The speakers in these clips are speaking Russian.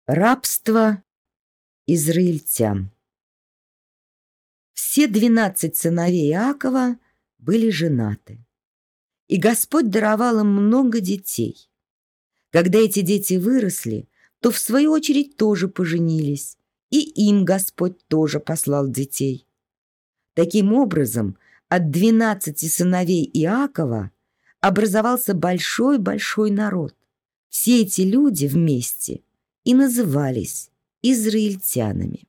Рабство израильтян. Все 12 сыновей Иакова были женаты, и Господь даровал им много детей. Когда эти дети выросли, то в свою очередь тоже поженились, и им Господь тоже послал детей. Таким образом, от 12 сыновей Иакова образовался большой-большой народ. Все эти люди вместе и назывались израильтянами.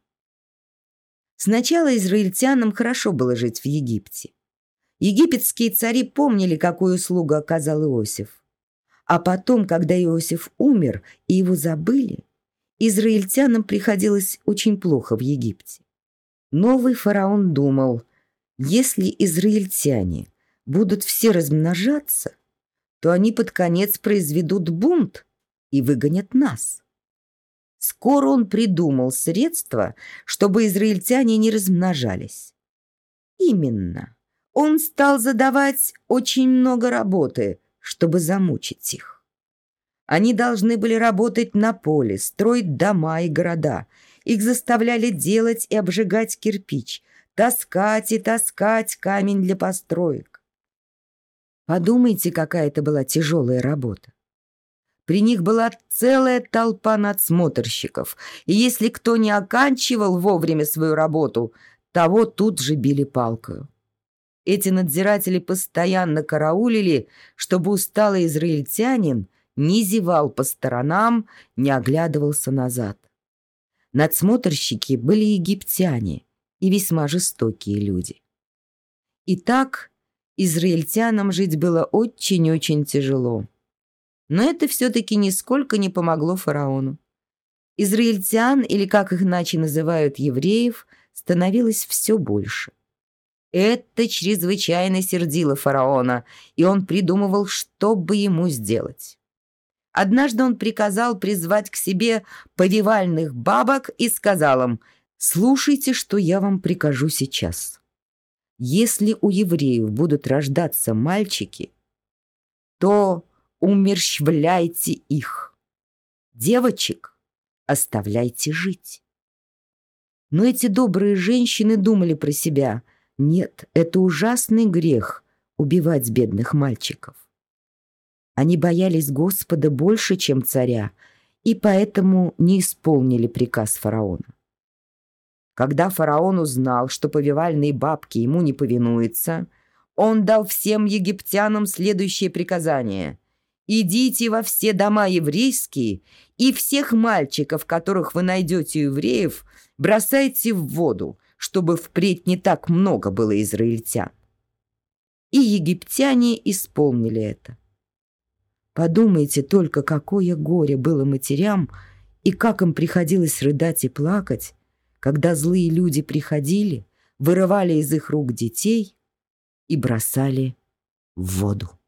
Сначала израильтянам хорошо было жить в Египте. Египетские цари помнили, какую услугу оказал Иосиф. А потом, когда Иосиф умер и его забыли, израильтянам приходилось очень плохо в Египте. Новый фараон думал, если израильтяне будут все размножаться, то они под конец произведут бунт и выгонят нас. Скоро он придумал средства, чтобы израильтяне не размножались. Именно, он стал задавать очень много работы, чтобы замучить их. Они должны были работать на поле, строить дома и города. Их заставляли делать и обжигать кирпич, таскать и таскать камень для построек. Подумайте, какая это была тяжелая работа. При них была целая толпа надсмотрщиков, и если кто не оканчивал вовремя свою работу, того тут же били палкою. Эти надзиратели постоянно караулили, чтобы усталый израильтянин не зевал по сторонам, не оглядывался назад. Надсмотрщики были египтяне и весьма жестокие люди. Итак, израильтянам жить было очень-очень тяжело. Но это все-таки нисколько не помогло фараону. Израильтян, или как их иначе называют евреев, становилось все больше. Это чрезвычайно сердило фараона, и он придумывал, что бы ему сделать. Однажды он приказал призвать к себе повивальных бабок и сказал им: «Слушайте, что я вам прикажу сейчас. Если у евреев будут рождаться мальчики, то умерщвляйте их. Девочек оставляйте жить». Но эти добрые женщины думали про себя: нет, это ужасный грех убивать бедных мальчиков. Они боялись Господа больше, чем царя, и поэтому не исполнили приказ фараона. Когда фараон узнал, что повивальные бабки ему не повинуются, он дал всем египтянам следующее приказание: «Идите во все дома еврейские, и всех мальчиков, которых вы найдете у евреев, бросайте в воду, чтобы впредь не так много было израильтян». И египтяне исполнили это. Подумайте только, какое горе было матерям, и как им приходилось рыдать и плакать, когда злые люди приходили, вырывали из их рук детей и бросали в воду.